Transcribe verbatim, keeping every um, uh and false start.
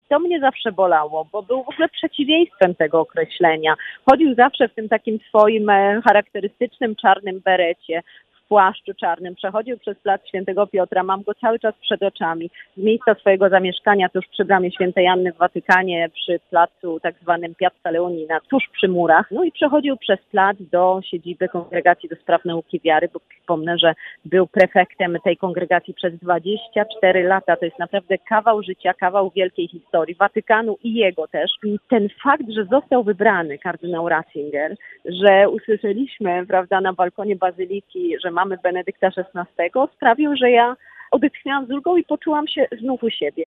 to mnie zawsze bolało, bo był w ogóle przeciwieństwem tego określenia. Chodził zawsze w tym takim swoim e, charakterystycznym czarnym berecie, w płaszczu czarnym, przechodził przez plac Świętego Piotra, mam go cały czas przed oczami. Z miejsca swojego zamieszkania tuż przy bramie Świętej Anny w Watykanie, przy placu tak zwanym Piazza Leonina, tuż przy murach. No i przechodził przez plac do siedziby Kongregacji do Spraw Nauki Wiary, bo przypomnę, że był prefektem tej kongregacji przez dwadzieścia cztery lata. To jest naprawdę kawał życia, kawał wielkiej historii Watykanu i jego też. I ten fakt, że został wybrany kardynał Ratzinger, że usłyszeliśmy, prawda, na balkonie bazyliki, że mamy Benedykta szesnastego, sprawił, że ja odetchnęłam z ulgą i poczułam się znów u siebie.